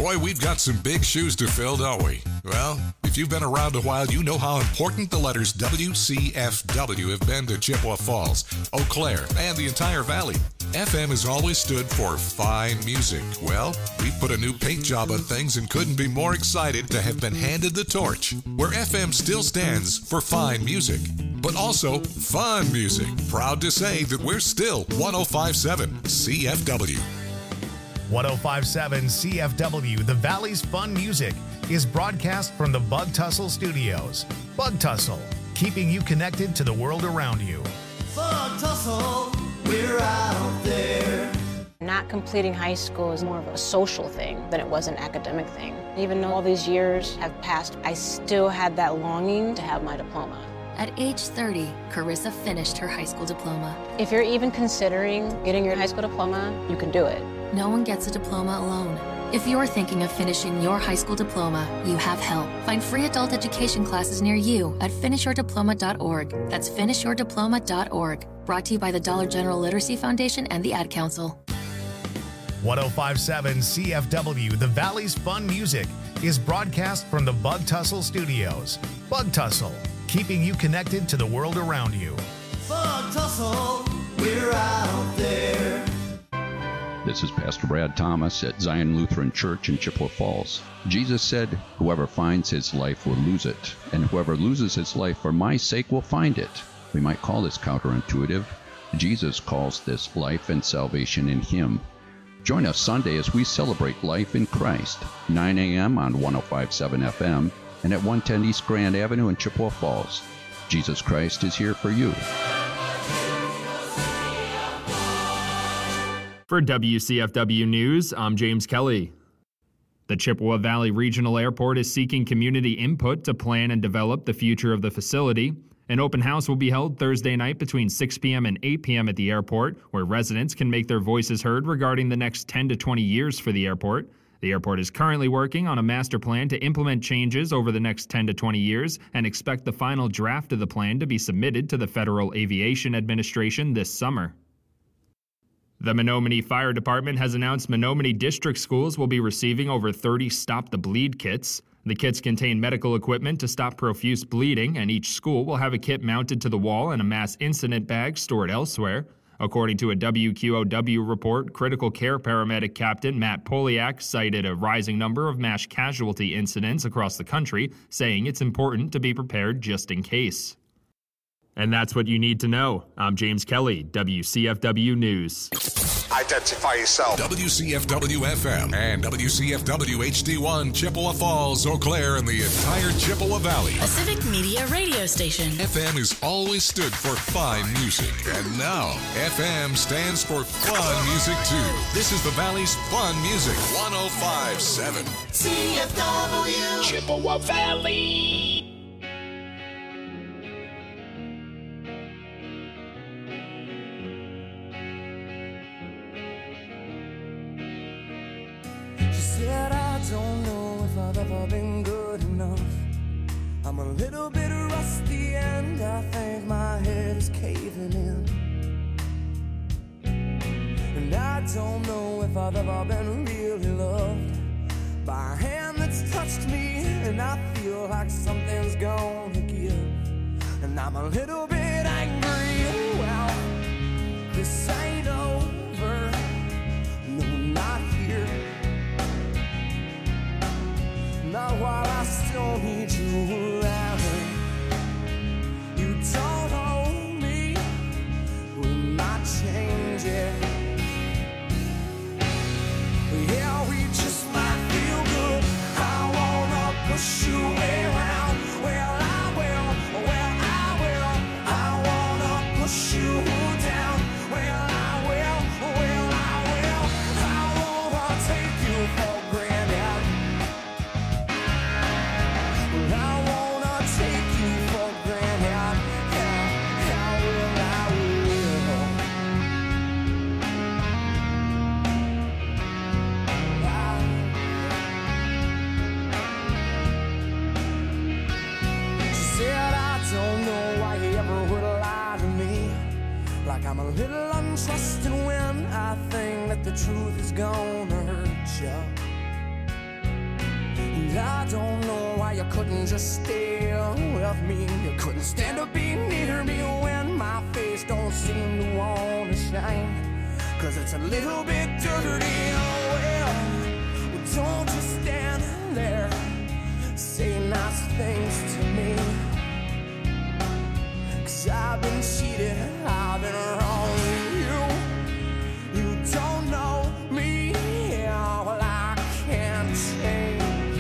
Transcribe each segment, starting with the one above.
Boy, we've got some big shoes to fill, don't we? Well, if you've been around a while, you know how important the letters WCFW have been to Chippewa Falls, Eau Claire, and the entire valley. FM has always stood for fine music. Well, we put a new paint job on things and couldn't be more excited to have been handed the torch, where FM still stands for fine music, but also fun music. Proud to say that we're still 105.7 CFW. 105.7 CFW, the Valley's fun music, is broadcast from the Bug Tussle Studios. Bug Tussle, keeping you connected to the world around you. Bug Tussle, we're out there. Not completing high school is more of a social thing than it was an academic thing. Even though all these years have passed, I still had that longing to have my diploma. At age 30, Carissa finished her high school diploma. If you're even considering getting your high school diploma, you can do it. No one gets a diploma alone. If you're thinking of finishing your high school diploma, you have help. Find free adult education classes near you at finishyourdiploma.org. That's finishyourdiploma.org. Brought to you by the Dollar General Literacy Foundation and the Ad Council. 105.7 CFW, the Valley's fun music, is broadcast from the Bug Tussle Studios. Bug Tussle, keeping you connected to the world around you. Bug Tussle, we're out there. This is Pastor Brad Thomas at Zion Lutheran Church in Chippewa Falls. Jesus said, "Whoever finds his life will lose it, and whoever loses his life for my sake will find it." We might call this counterintuitive. Jesus calls this life and salvation in him. Join us Sunday as we celebrate life in Christ, 9 a.m. on 105.7 FM and at 110 East Grand Avenue in Chippewa Falls. Jesus Christ is here for you. For WCFW News, I'm James Kelly. The Chippewa Valley Regional Airport is seeking community input to plan and develop the future of the facility. An open house will be held Thursday night between 6 p.m. and 8 p.m. at the airport, where residents can make their voices heard regarding the next 10 to 20 years for the airport. The airport is currently working on a master plan to implement changes over the next 10 to 20 years and expect the final draft of the plan to be submitted to the Federal Aviation Administration this summer. The Menominee Fire Department has announced Menominee District Schools will be receiving over 30 Stop the Bleed kits. The kits contain medical equipment to stop profuse bleeding, and each school will have a kit mounted to the wall and a mass incident bag stored elsewhere. According to a WQOW report, critical care paramedic Captain Matt Poliak cited a rising number of mass casualty incidents across the country, saying it's important to be prepared just in case. And that's what you need to know. I'm James Kelly, WCFW News. Identify yourself. WCFW-FM and WCFW-HD1, Chippewa Falls, Eau Claire, and the entire Chippewa Valley. A civic media radio station. FM has always stood for fine music, and now FM stands for fun music, too. This is the Valley's fun music, 105.7 CFW, Chippewa Valley. said I don't know if I've ever been good enough. I'm a little bit rusty and I think my head is caving in. And I don't know if I've ever been really loved by a hand that's touched me, and I feel like something's gonna give. And I'm a little bit angry. Well, this ain't over. No, not here. Not while I still need you around. You don't hold me. We might change it. Yeah, we just might feel good. I wanna push you around. Well, I will. Well, I will. I wanna push you down. Well, I will. Well, I will. I wanna take you for granted. Well, I wanna take you for granted. Yeah, I will. She said, I don't know why you ever would lie to me. Like I'm a little untrusting when I think that the truth is gonna hurt you. I don't know why you couldn't just stay with me. You couldn't stand to be near me when my face don't seem to want to shine. 'Cause it's a little bit dirty. Oh well, don't just stand there, say nice things to me. 'Cause I've been cheated, I've been wrong with you. You don't know me, yeah, well I can't change.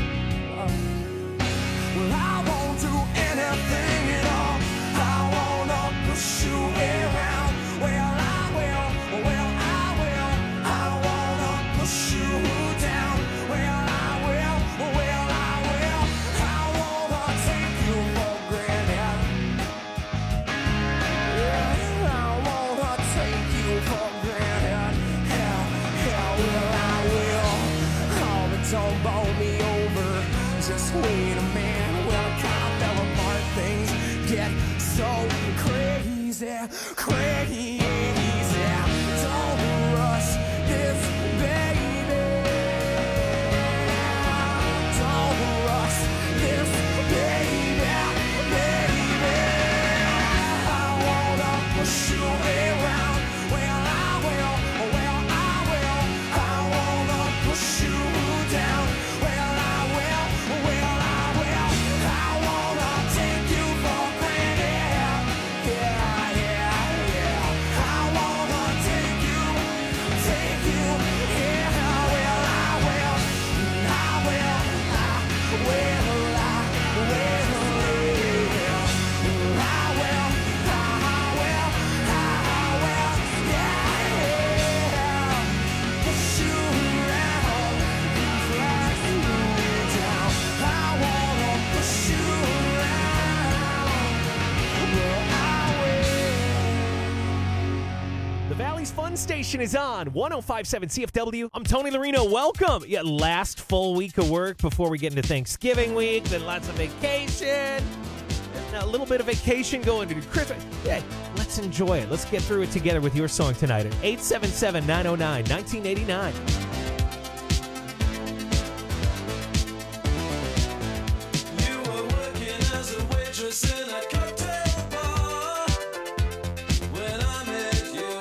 Well, I won't do anything at all. I wanna push you around. Well, I will, well, I will. I wanna push you down. Well, I will, well, I will. I wanna take you for granted. Yeah, I wanna take you for granted. Yeah, well, I will. Oh, but don't bowl me over. Just wait a minute. Well, I kinda fell apart. Things get so crazy, crazy. Don't rush this, baby. Don't rush this, baby, baby. I wanna push you around. Well, I will, well, I will. I wanna push you down. Well, I will, well, I will. I wanna take you for granted. Yeah, yeah, yeah. I wanna take you, yeah. Well, I will, I will, I will, I will, yeah. I will, yeah. Push you around, drag you down. I wanna push you around. Well, I will. The Valley's Fun Station is on 105.7 CFW. I'm Tony Larino. Welcome. Yeah, last full week of work before we get into Thanksgiving week. Then lots of vacation. And a little bit of vacation going to Christmas. Yeah, let's enjoy it. Let's get through it together with your song tonight at 877-909-1989. You were working as a waitress in a cocktail bar when I met you.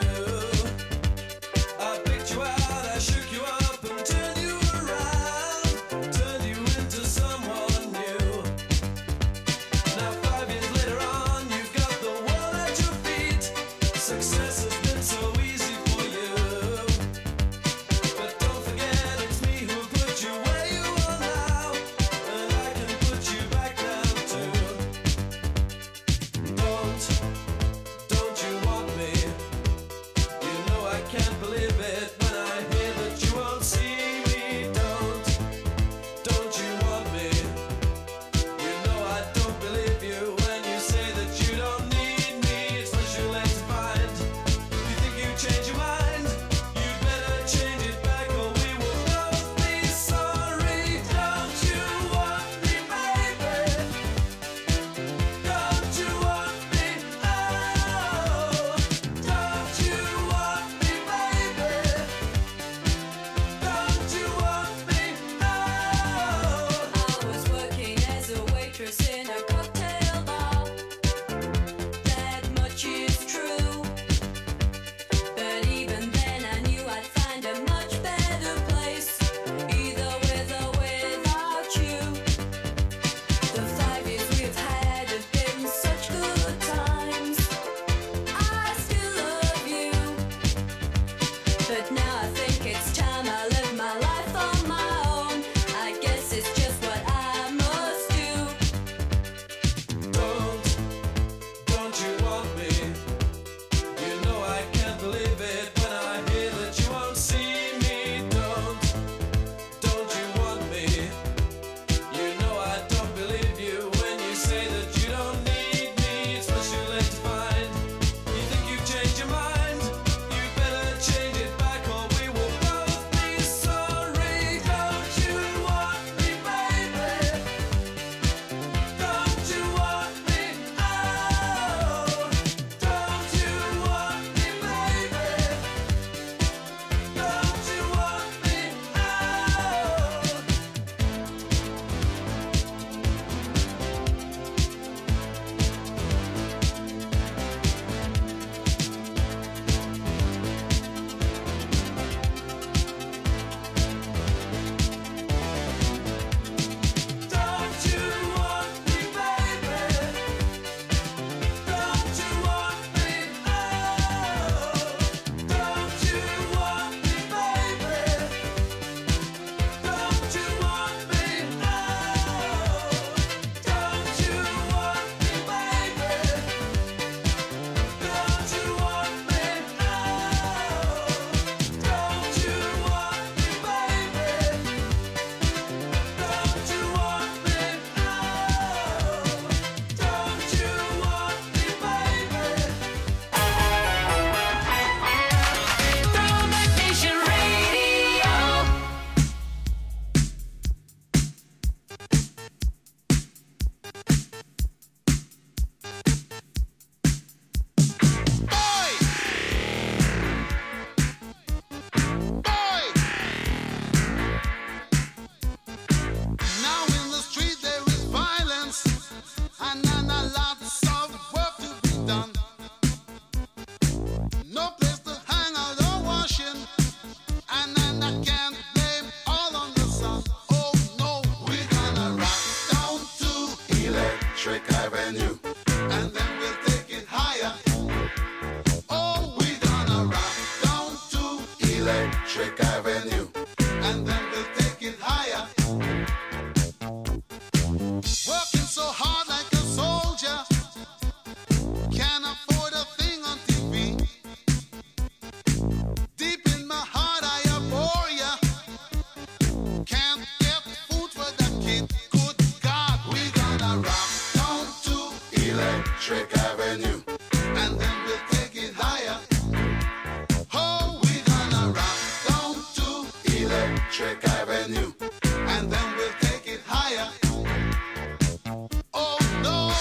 I picked you out, I shook you up and turned you around, turned you into someone new. Now 5 years later on, you've got the world at your feet. Success has been so easy for you. But Avenue, and then we'll take it higher. Oh, we gonna rock down to Electric Avenue, and then we'll take it higher. Working so hard like a soldier, can't afford a thing on TV. Deep in my heart I abhor ya. Can't get food for the kid. Good God, we gonna rock down to Electric Avenue, and then we'll take it higher. Oh, we gonna rock down to Electric Avenue, and then we'll take it higher. Oh no.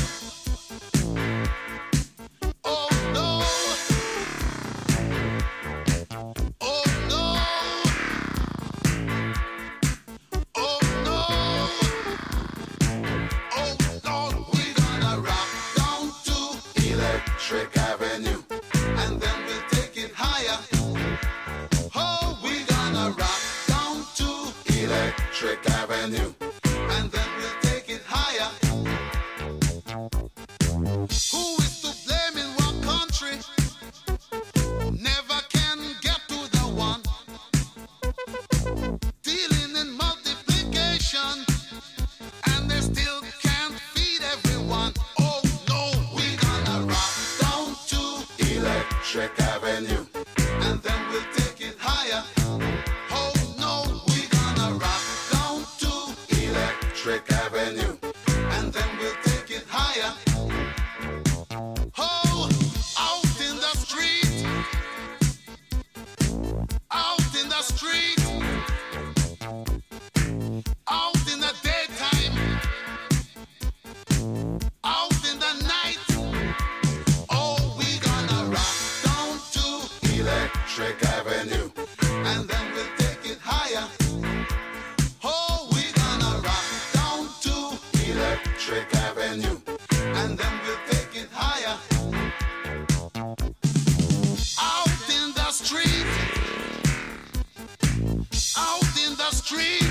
Oh no. Oh no. Oh no. Oh Lord, we gonna rock down to Electric Avenue, and then we'll take it higher. Oh, we gonna rock down to Electric Avenue, and then we'll take it higher. Who is to blame in what country? Never can get to the one. Dealing in multiplication, and they still can't feed everyone. Oh no, we gonna rock down to Electric Avenue, and then we'll take it higher. Oh no, we gonna rock down to Electric Avenue, and then we'll take it higher. Oh, out in the street, out in the street, out in the daytime, out in the night. Oh, we gonna rock down to Electric Avenue, and then we'll take it higher. Oh, we gonna rock down to Electric Avenue, and then we'll take it higher. Out in the street, out in the street,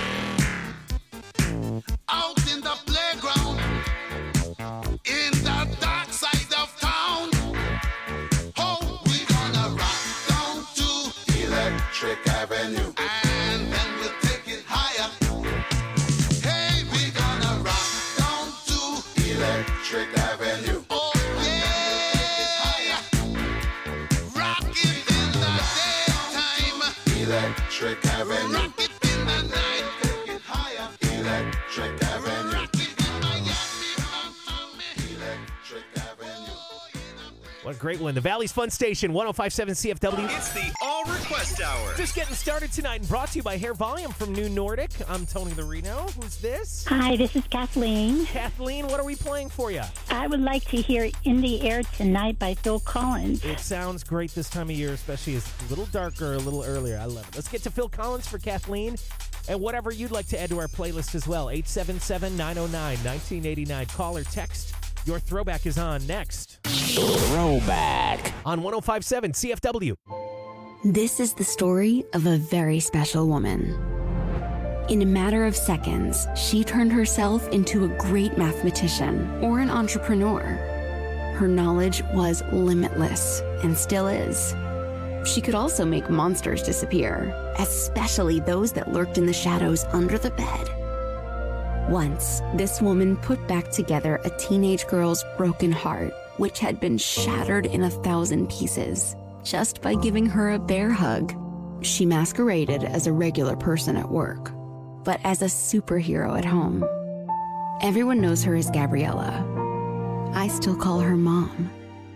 out in the playground, in the dark side of town. Oh, we gonna rock down to Electric Avenue, and then we'll take it higher. Hey, we gonna rock down to Electric Avenue. Oh yeah, rock it in the daytime, Electric Avenue. Rock it in the night, take it higher, Electric Avenue. Rock it in Miami, Electric Avenue. What a great one. The Valley's Fun Station, 105.7 CFW. It's the All Request Hour. Just getting started tonight and brought to you by Hair Volume from New Nordic. I'm Tony Larino. Who's this? Hi, this is Kathleen. Kathleen, what are we playing for you? I would like to hear In the Air Tonight by Phil Collins. It sounds great this time of year, especially as a little darker, a little earlier. I love it. Let's get to Phil Collins for Kathleen. And whatever you'd like to add to our playlist as well. 877-909-1989. Call or text. Your throwback is on next. Throwback. On 105.7 CFW. This is the story of a very special woman. In a matter of seconds, she turned herself into a great mathematician or an entrepreneur. Her knowledge was limitless and still is. She could also make monsters disappear, especially those that lurked in the shadows under the bed. Once, this woman put back together a teenage girl's broken heart, which had been shattered in 1,000 pieces, just by giving her a bear hug. She masqueraded as a regular person at work, but as a superhero at home. Everyone knows her as Gabriella. I still call her Mom.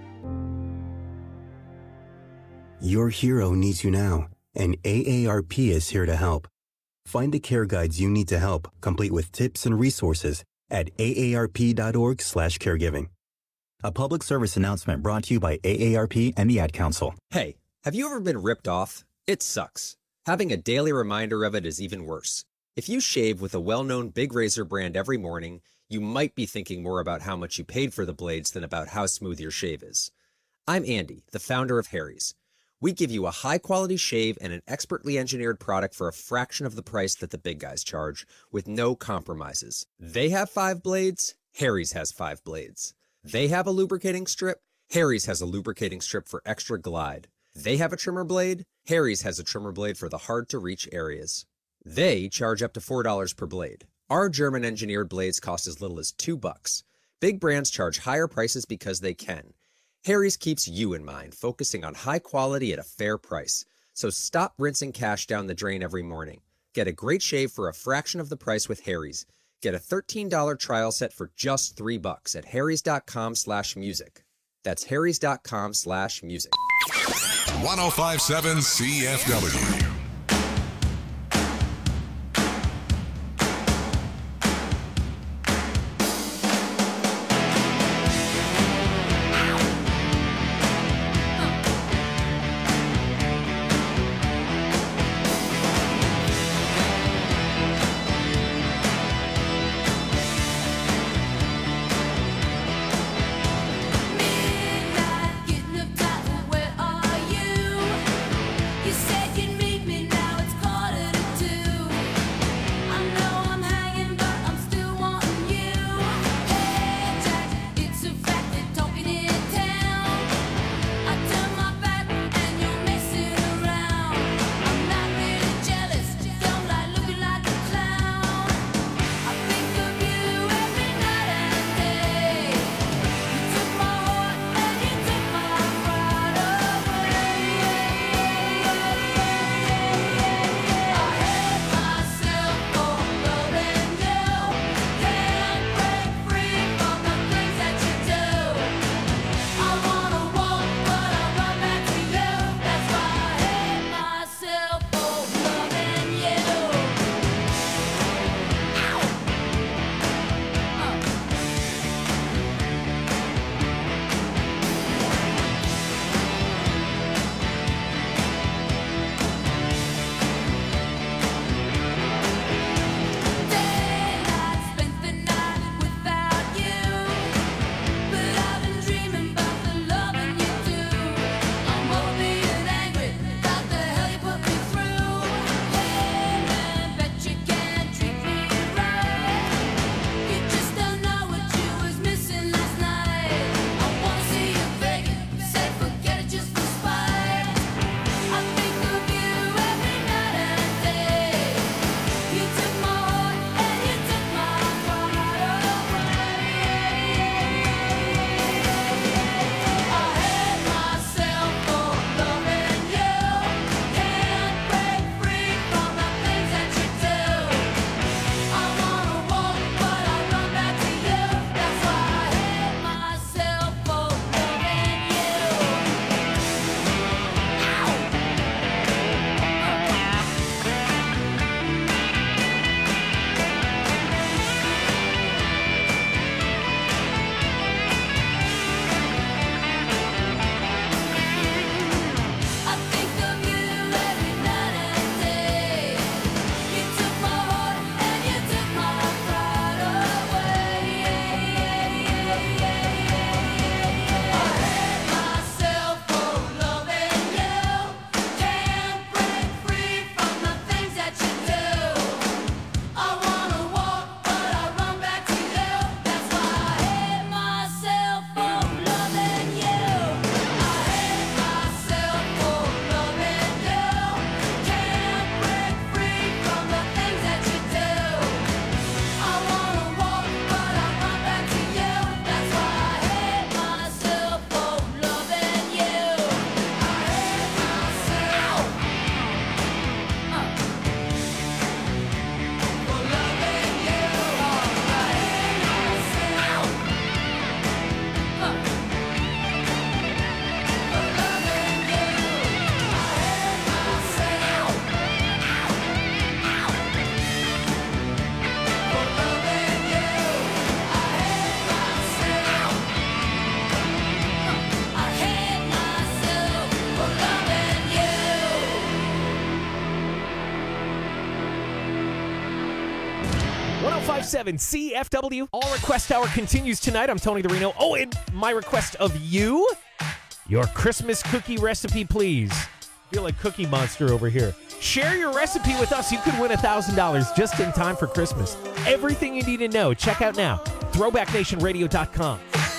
Your hero needs you now, and AARP is here to help. Find the care guides you need to help, complete with tips and resources at aarp.org/caregiving. A public service announcement brought to you by AARP and the Ad Council. Hey, have you ever been ripped off? It sucks. Having a daily reminder of it is even worse. If you shave with a well-known big razor brand every morning, you might be thinking more about how much you paid for the blades than about how smooth your shave is. I'm Andy, the founder of Harry's. We give you a high-quality shave and an expertly engineered product for a fraction of the price that the big guys charge, with no compromises. They have 5 blades, Harry's has 5 blades. They have a lubricating strip. Harry's has a lubricating strip for extra glide. They have a trimmer blade. Harry's has a trimmer blade for the hard-to-reach areas. They charge up to $4 per blade. Our German-engineered blades cost as little as $2. Big brands charge higher prices because they can. Harry's keeps you in mind, focusing on high quality at a fair price. So stop rinsing cash down the drain every morning. Get a great shave for a fraction of the price with Harry's. Get a $13 trial set for just $3 at harrys.com/music. That's harrys.com/music. 1057 CFW. CFW. All Request Hour continues tonight. I'm Tony Dorino. Oh, and my request of you, your Christmas cookie recipe, please. I feel like Cookie Monster over here. Share your recipe with us. You could win $1,000 just in time for Christmas. Everything you need to know. Check out now. ThrowbackNationRadio.com.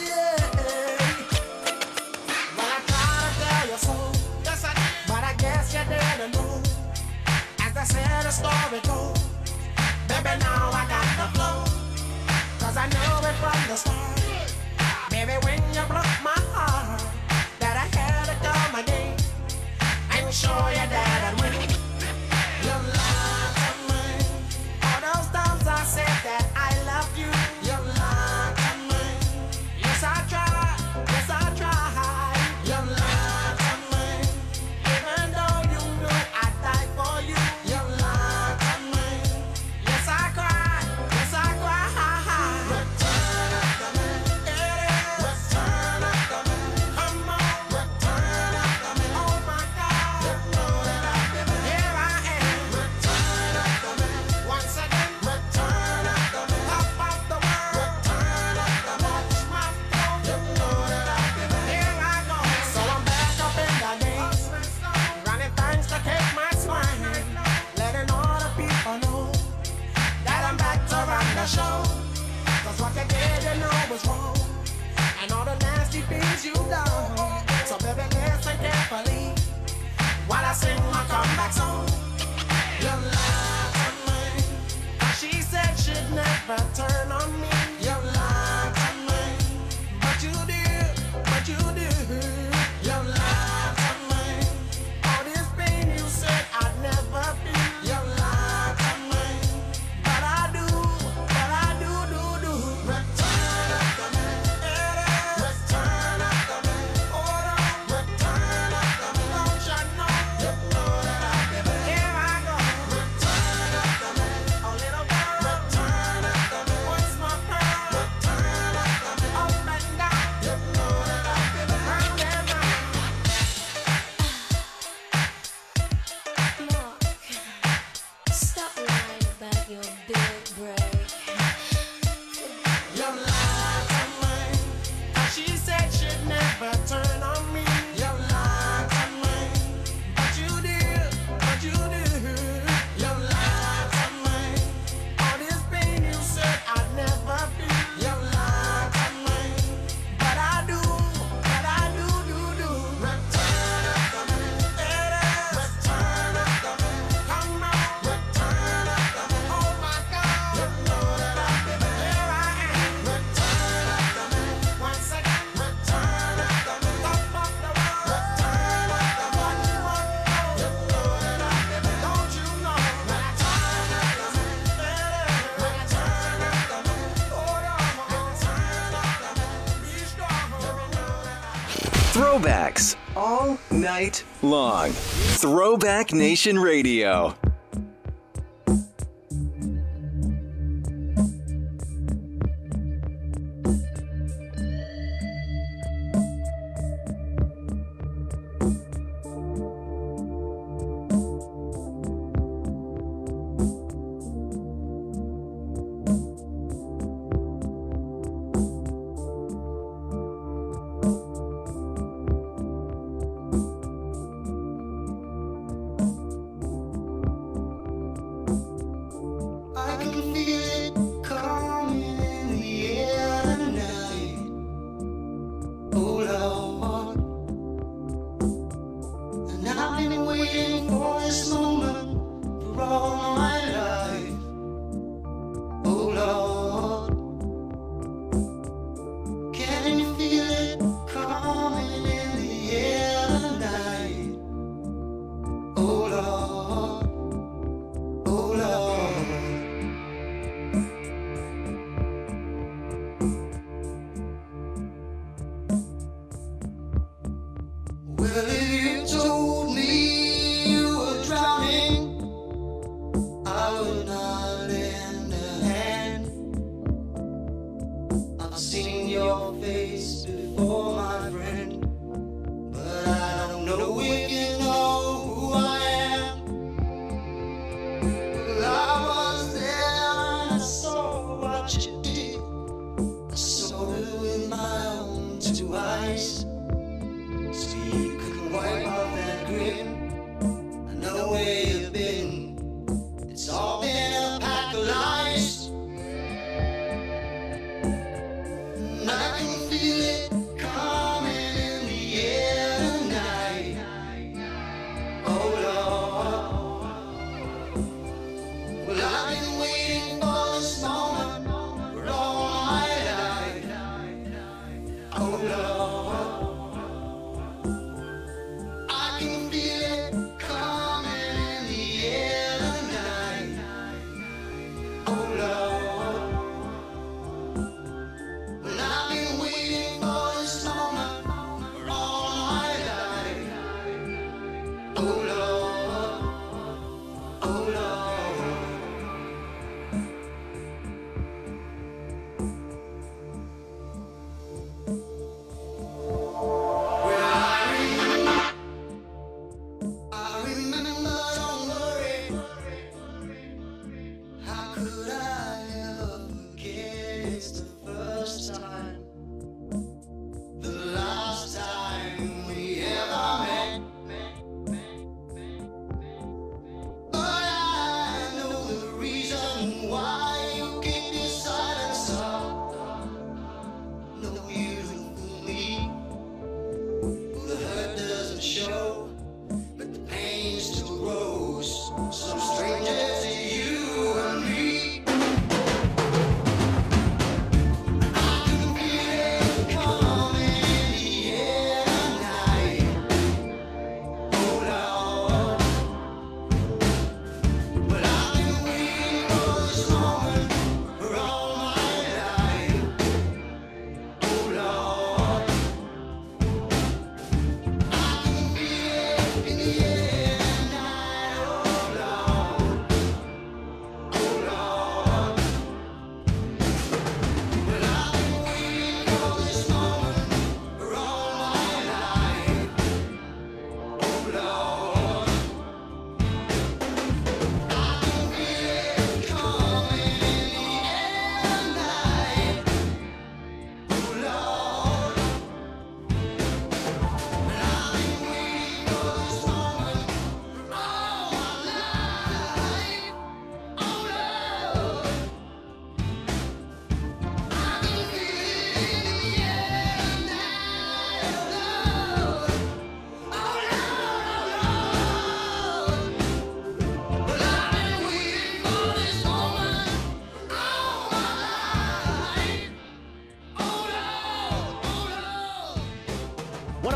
Story goes. Baby, now I got the flow. Cause I know it from the start. Baby, when you broke my heart, that I had to come again and show you that I'd win. You lied to me. All those times I said that I love you. You lied to me. Yes, I tried. Yes, I tried. You lied to me. Even though you knew I'd die for you. You lied to me. Yes, I cried. Yes, I cried. Return up to me. Return up to me. Come on. Return up to me. Oh my God. You know that I did it. Here I am. Return up to me. Once again. Return up to me. Top of the world. Return up to me. Watch my flow. You know that I did it. Here I go. So I'm back up in the game. Running things to take my swing. Letting all the people know that I'm back to run the show. Cause what you did, you know was wrong. And all the nasty things you done. So baby, listen carefully while I sing my comeback song. You lied to me. She said she'd never turn on me. You lied to me. But you did. But you did. You lied to me. All this pain you said I'd never feel. You lied to me. But I do. Return up to me. Return up to me. Hold on. Return up to me. Don't you know? You know that I did it. Here I go. Return up to me. A little girl. Return up to me. What's my pearl? Return up to me. Up and down. You know that I did it. Round and round. Stop lying about your big break. You lied to me. She said she'd never turn on me. You lied to me. But you did. You lied to me. All this pain you said I'd never feel. You lied to me. But I do. Return up to me. Return up to me. Come on. Return up to me. Oh my God. You know that I did it. Here I am. Return up to me. Once again. Return up to me. Top of the world. Return up to me. You know that I did it. Don't you know? Return up to me. Return up to me. Hold on. Return up to me. Be strong. You know that Throwbacks all night long. Throwback Nation Radio. I can feel it coming in the air tonight. Oh Lord, and I've been waiting for this moment for all my life. Oh Lord, can you feel it coming in the air tonight? Oh Lord. Oh Lord,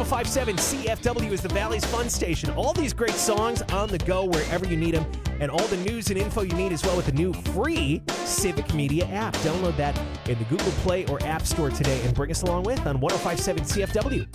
1057 CFW is the Valley's Fun Station. All these great songs on the go wherever you need them, and all the news and info you need as well with the new free Civic Media app. Download that in the Google Play or App Store today and bring us along with on 1057 CFW.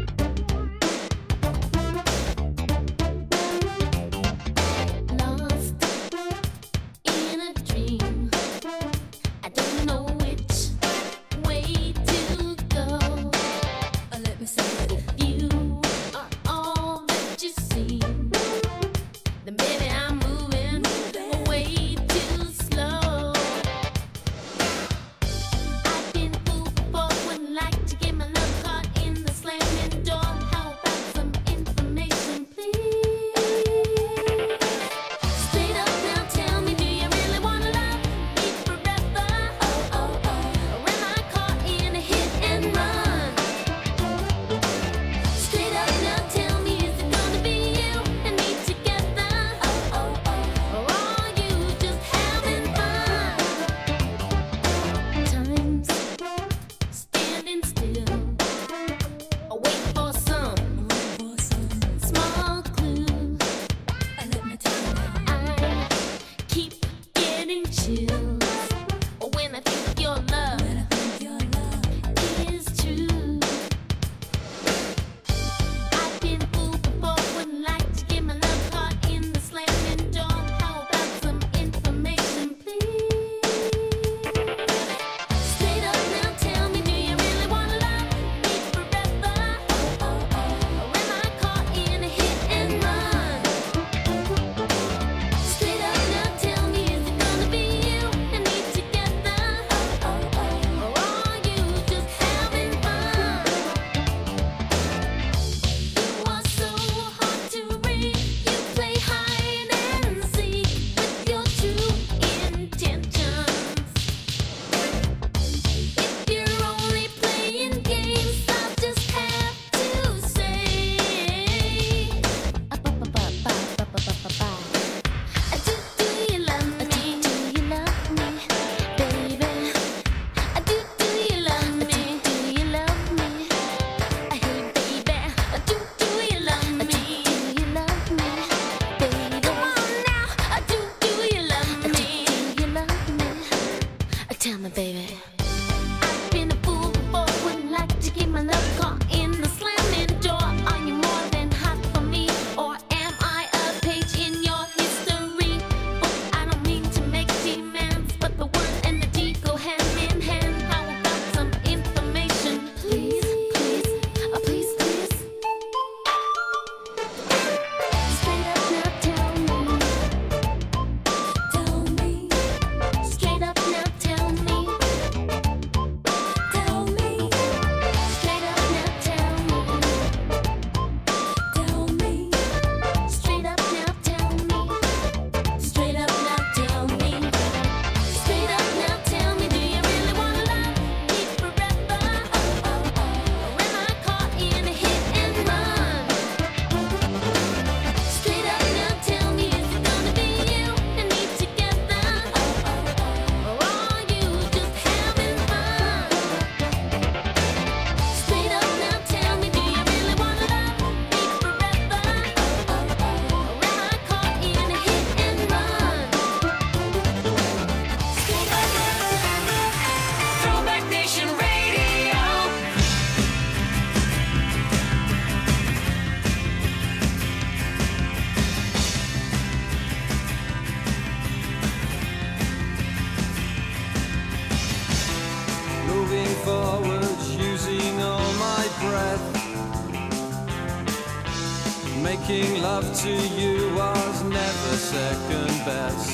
Making love to you was never second best.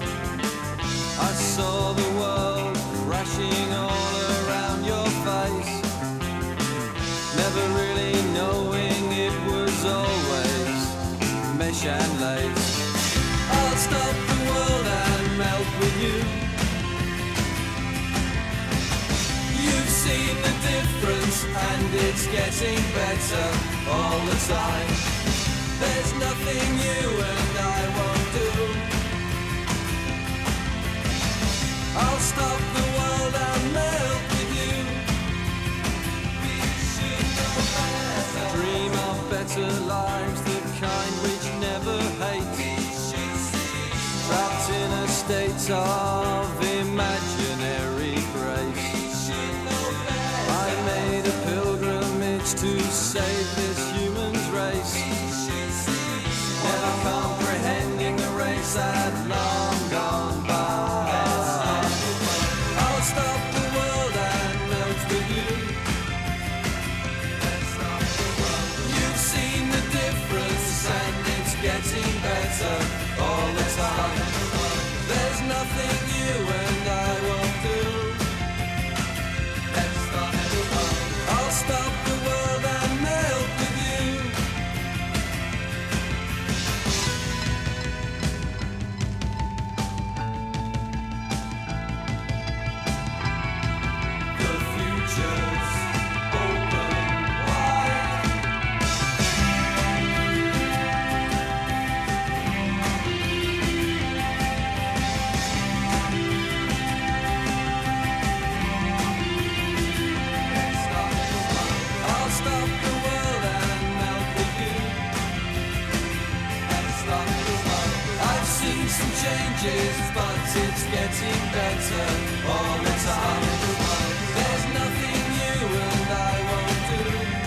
I saw the world crashing all around your face, never really knowing it was always mesh and lace. I'll stop the world and melt with you. You've seen the difference and it's getting better all the time. There's nothing you and I won't do. I'll stop the world and melt with you. We should know better. better lives, the kind which never hate. Trapped in a state of imaginary grace. I made a pilgrimage to save this human's race. Never comprehending the race had long gone by. I'll stop the world and melt with you. You've seen the difference and it's getting better all the time. There's nothing you and I won't do. I'll stop the world and melt with you. The future's open wide. I'll stop the world and melt with you. And stop the world. I've seen some changes, but it's getting better all the time. There's nothing you and I won't do.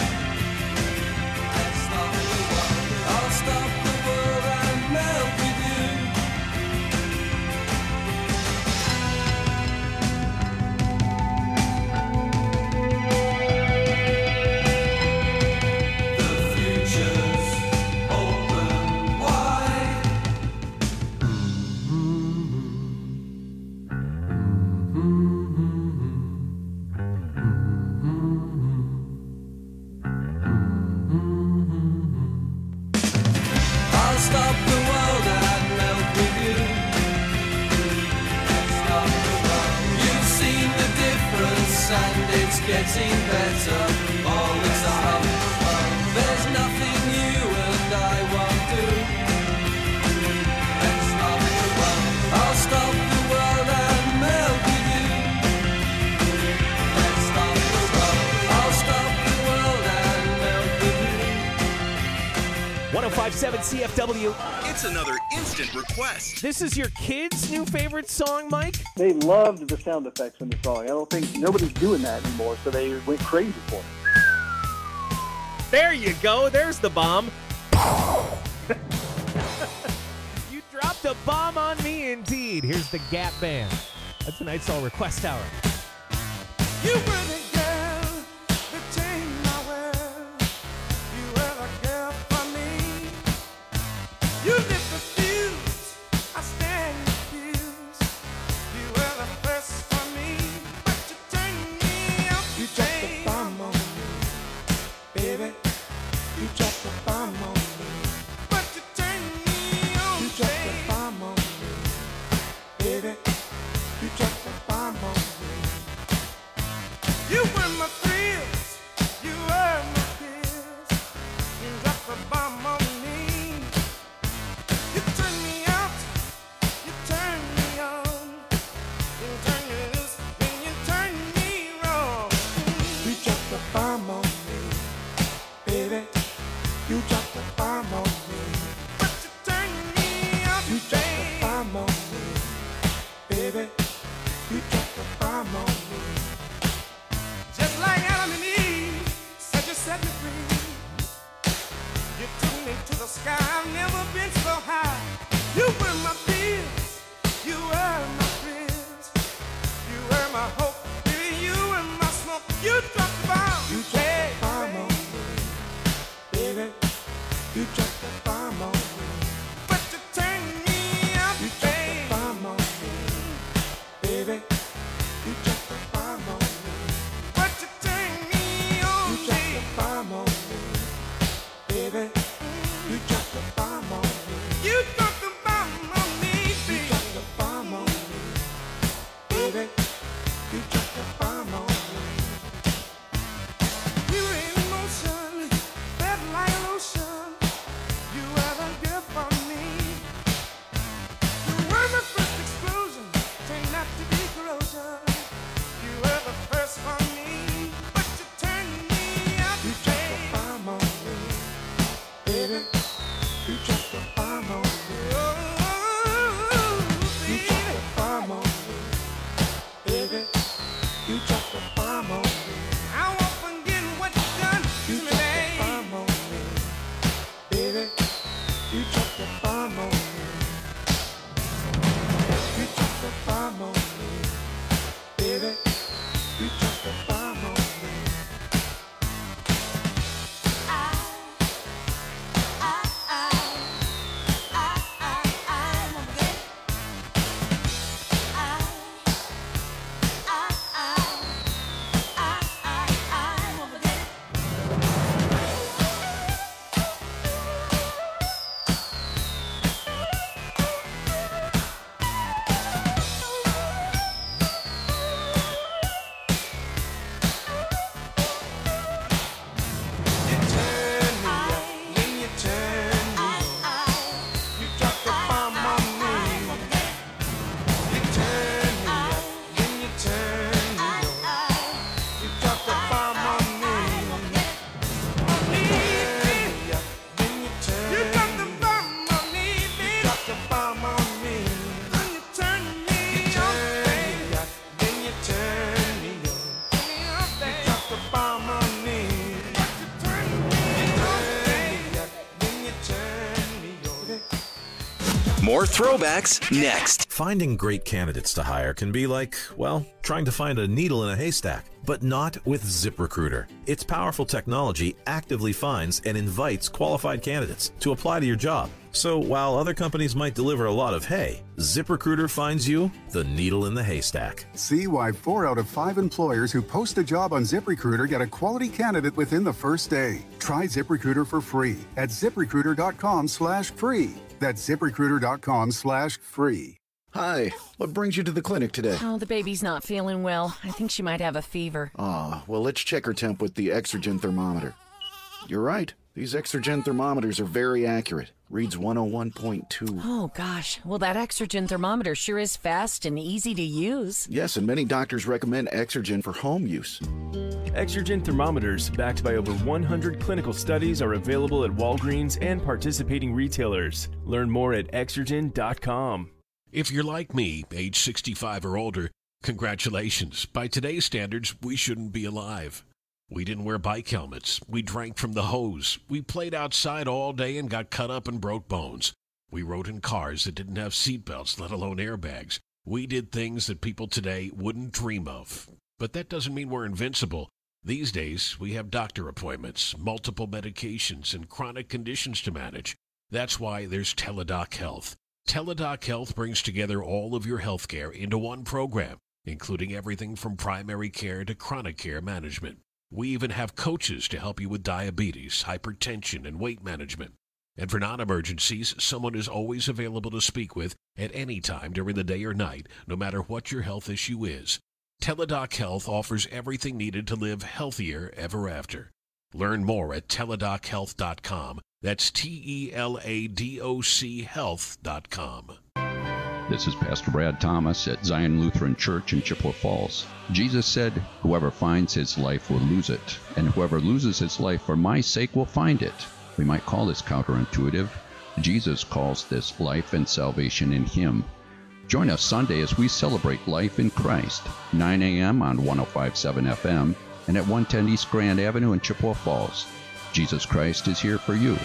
And stop the world. I'll stop the world and melt with you. The future's open wide. I'll stop the world and melt with you. Stop the world. You've seen the difference and it's getting better all the time. There's nothing you and I won't do. And stop the world. I'll stop the world and melt with you. And stop the world. I'll stop the world and melt with you. 105.7 CFW. It's another instant request. This is your kids' new favorite song, Mike? They loved the sound effects in the song. I don't think nobody's doing that anymore, so they went crazy for it. There you go. There's the bomb. You dropped a bomb on me, indeed. Here's the Gap Band. That's tonight's All Request Hour. You were the girl that changed my world. You were the girl for me. You lit the fuse, I stand confused. You were the first for me, but you turned me off. You dropped the bomb on me, baby. You dropped the bomb on me, but you turned me on. You dropped the bomb on me, baby. You dropped the bomb on me. You More throwbacks next. Finding great candidates to hire can be like, well, trying to find a needle in a haystack, but not with ZipRecruiter. Its powerful technology actively finds and invites qualified candidates to apply to your job. So while other companies might deliver a lot of hay, ZipRecruiter finds you the needle in the haystack. See why 4 out of 5 employers who post a job on ZipRecruiter get a quality candidate within the first day. Try ZipRecruiter for free at ZipRecruiter.com/free. That's ZipRecruiter.com/free. Hi, what brings you to the clinic today? Oh, the baby's not feeling well. I think she might have a fever. Well, let's check her temp with the Exergen thermometer. You're right. These Exergen thermometers are very accurate. Reads 101.2. Oh, gosh. Well, that Exergen thermometer sure is fast and easy to use. Yes, and many doctors recommend Exergen for home use. Exergen thermometers, backed by over 100 clinical studies, are available at Walgreens and participating retailers. Learn more at Exergen.com. If you're like me, age 65 or older, congratulations. By today's standards, we shouldn't be alive. We didn't wear bike helmets. We drank from the hose. We played outside all day and got cut up and broke bones. We rode in cars that didn't have seatbelts, let alone airbags. We did things that people today wouldn't dream of. But that doesn't mean we're invincible. These days, we have doctor appointments, multiple medications, and chronic conditions to manage. That's why there's Teladoc Health. Teladoc Health brings together all of your health care into one program, including everything from primary care to chronic care management. We even have coaches to help you with diabetes, hypertension, and weight management. And for non-emergencies, someone is always available to speak with at any time during the day or night, no matter what your health issue is. Teladoc Health offers everything needed to live healthier ever after. Learn more at teladochealth.com. That's TELADOC health.com. This is Pastor Brad Thomas at Zion Lutheran Church in Chippewa Falls. Jesus said, whoever finds his life will lose it, and whoever loses his life for my sake will find it. We might call this counterintuitive. Jesus calls this life and salvation in him. Join us Sunday as we celebrate life in Christ, 9 a.m. on 105.7 FM and at 110 East Grand Avenue in Chippewa Falls. Jesus Christ is here for you.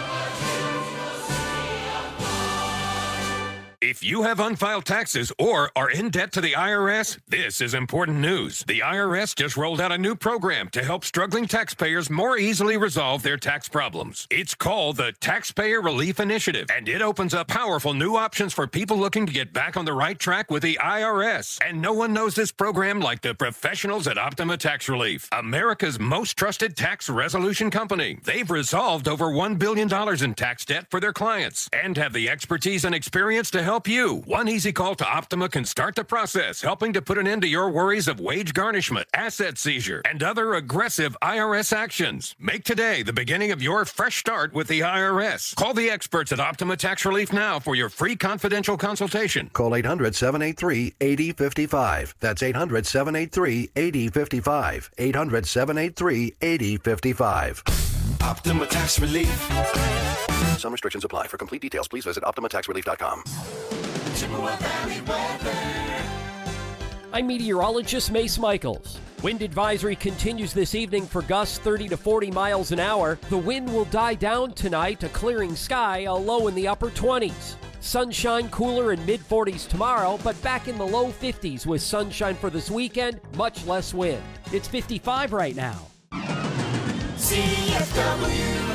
If you have unfiled taxes or are in debt to the IRS, this is important news. The IRS just rolled out a new program to help struggling taxpayers more easily resolve their tax problems. It's called the Taxpayer Relief Initiative, and it opens up powerful new options for people looking to get back on the right track with the IRS. And no one knows this program like the professionals at Optima Tax Relief, America's most trusted tax resolution company. They've resolved over $1 billion in tax debt for their clients and have the expertise and experience to help you. One easy call to Optima can start the process, helping to put an end to your worries of wage garnishment, asset seizure, and other aggressive IRS actions. Make today the beginning of your fresh start with the IRS. Call the experts at Optima Tax Relief now for your free confidential consultation. Call 800-783-8055. That's 800-783-8055. 800-783-8055. Optima Tax Relief. Some restrictions apply. For complete details, please visit OptimaTaxRelief.com. Chippewa Valley weather. I'm meteorologist Mace Michaels. Wind advisory continues this evening for gusts 30 to 40 miles an hour. The wind will die down tonight, a clearing sky, a low in the upper 20s. Sunshine cooler in mid-40s tomorrow, but back in the low 50s with sunshine for this weekend, much less wind. It's 55 right now. CFW.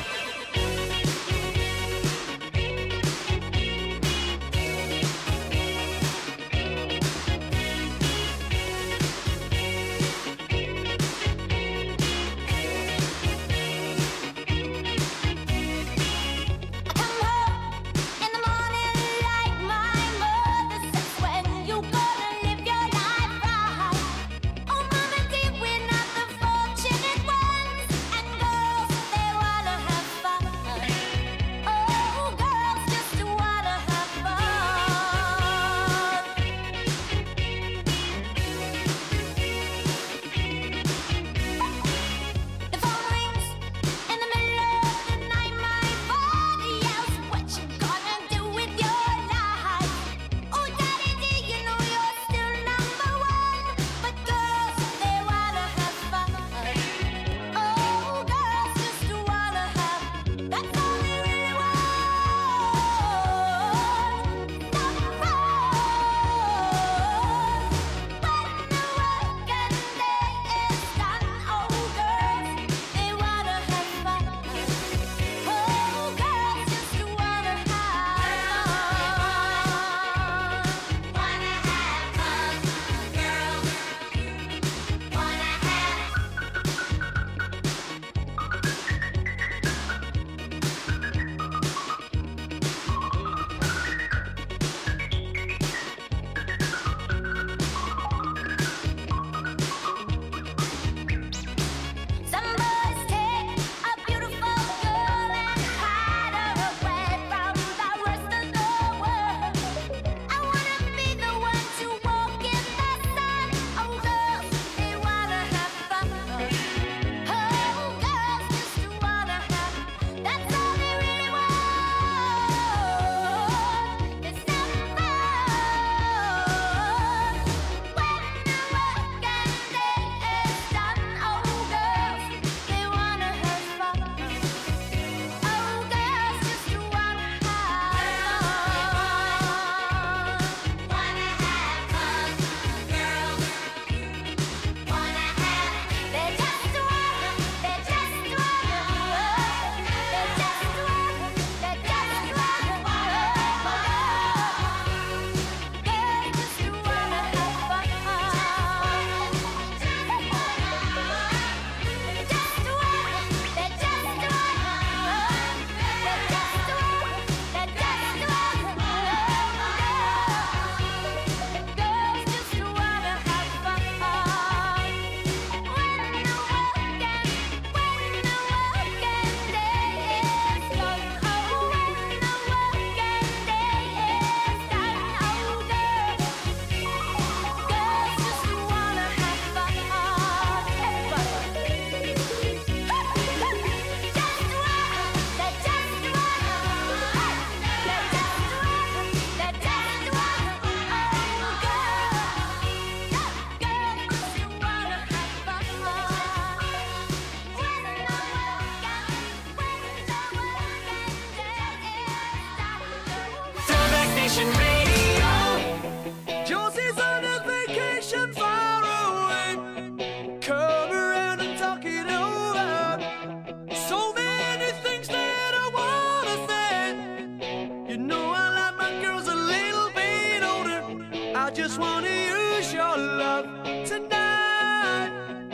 just wanna use your love tonight.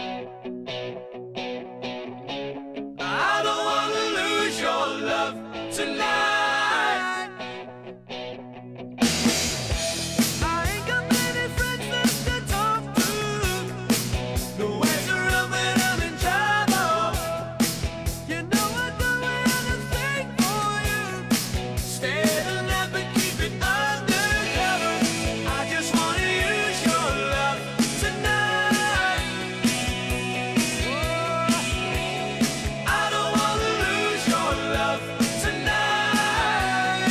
I don't wanna lose your love tonight. I ain't got many friends left to talk to. Nowhere to run when I'm in trouble. You know I'd do anything for you. Stay the night but keep it undercover. I just wanna use your love tonight. I don't wanna lose your love tonight.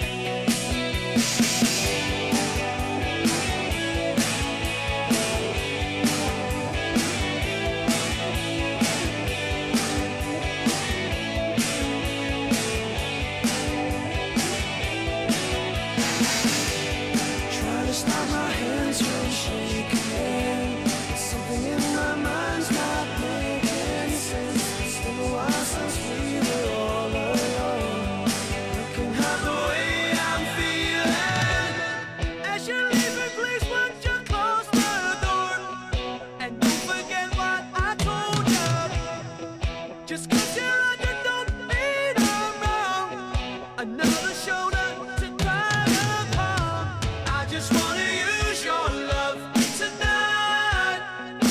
Try to stop my hands from shaking. Something in my mind's not making sense. It's been a while since we were all alone. You can have the way I'm feeling. As you're leaving, please won't you close the door? And don't forget what I told you. Just 'cause you're under don't mean I'm wrong. Another shoulder to cry upon. I just wanna use your love tonight.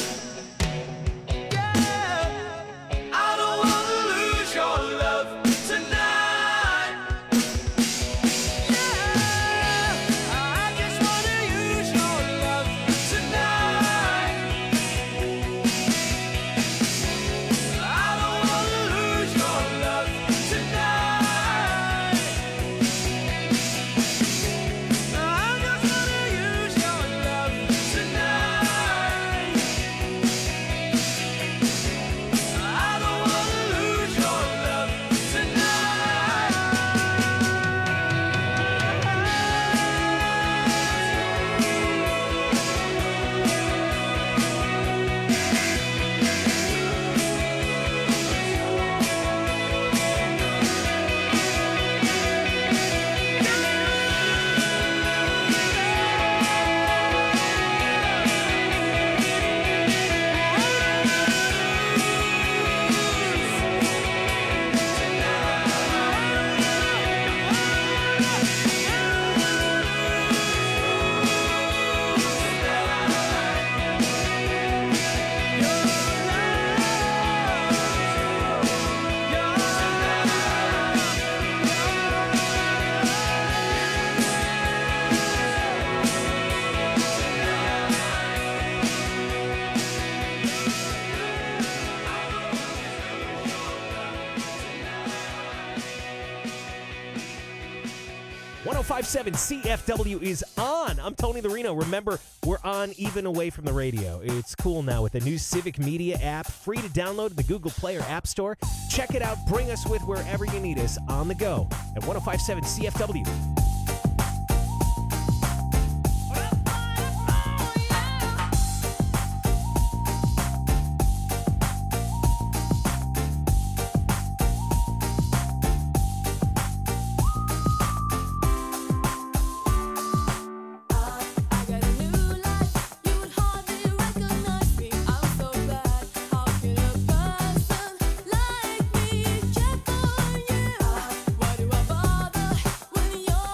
Yeah, I don't wanna lose your love tonight. Yeah, I just wanna use your love tonight. I don't wanna lose your love tonight. I just wanna use your love tonight. I don't wanna lose your love .5.7 CFW is on. I'm Tony Larino. Remember, we're on even away from the radio. It's cool now with the new Civic Media app, free to download in the Google Play or App Store. Check it out. Bring us with wherever you need us on the go at 105.7 CFW. Why do I bother when you're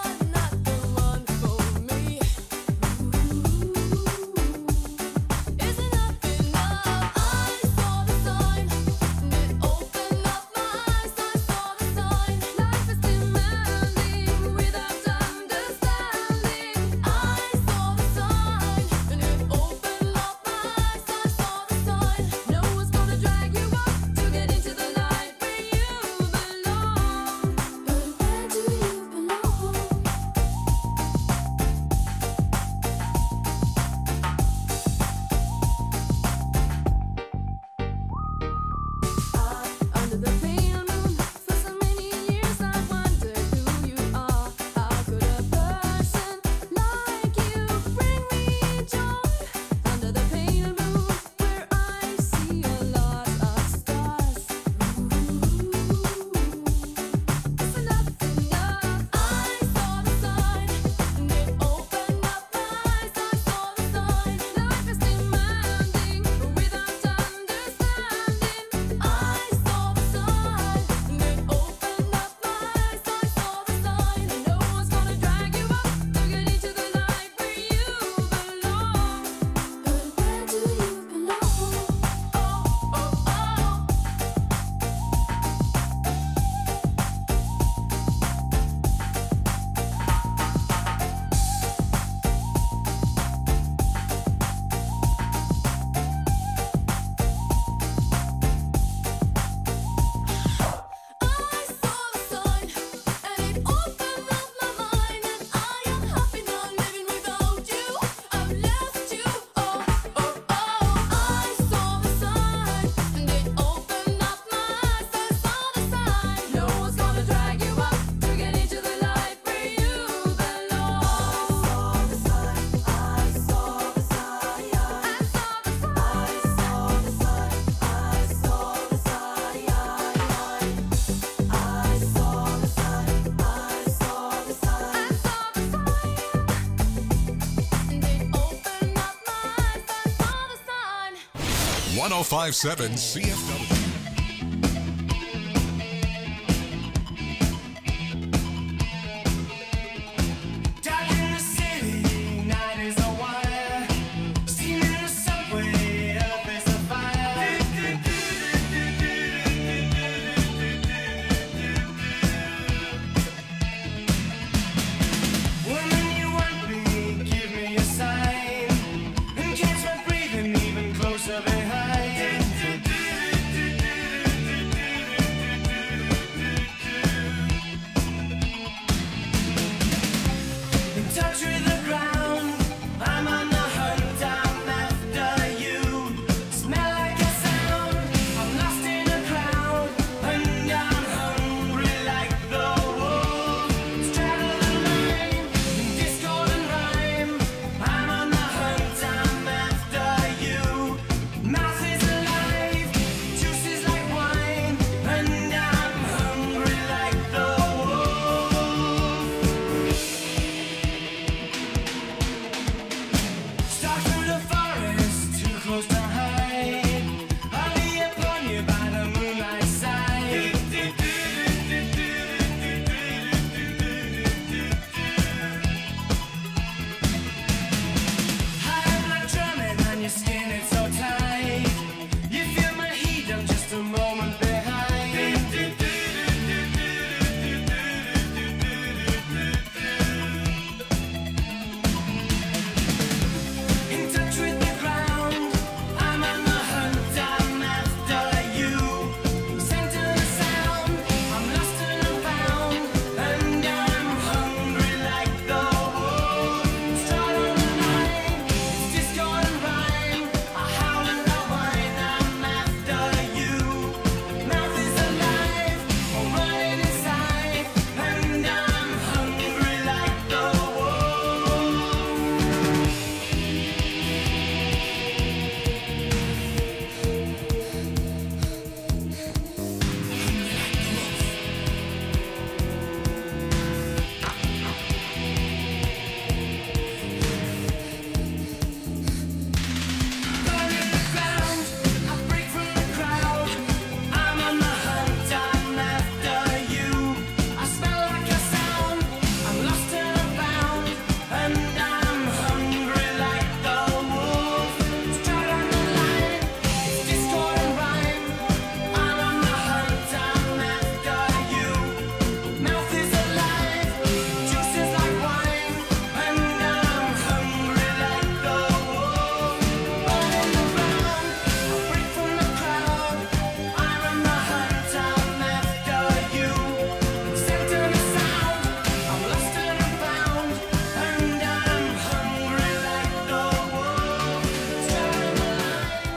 1057 CFW.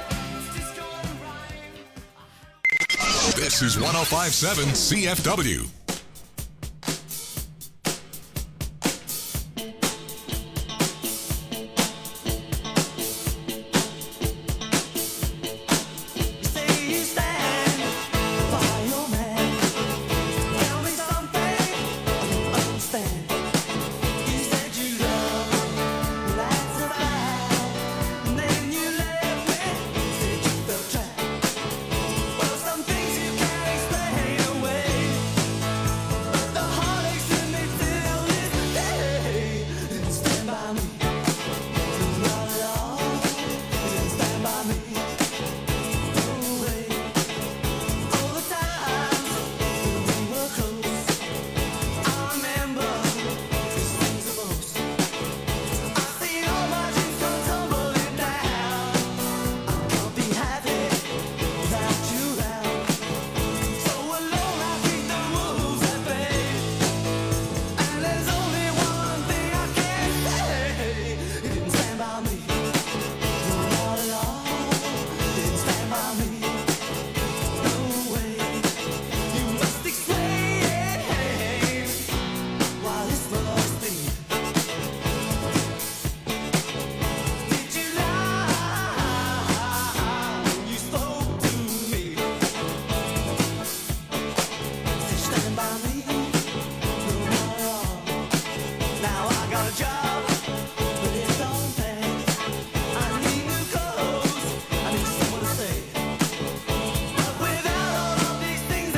This is 1057 CFW.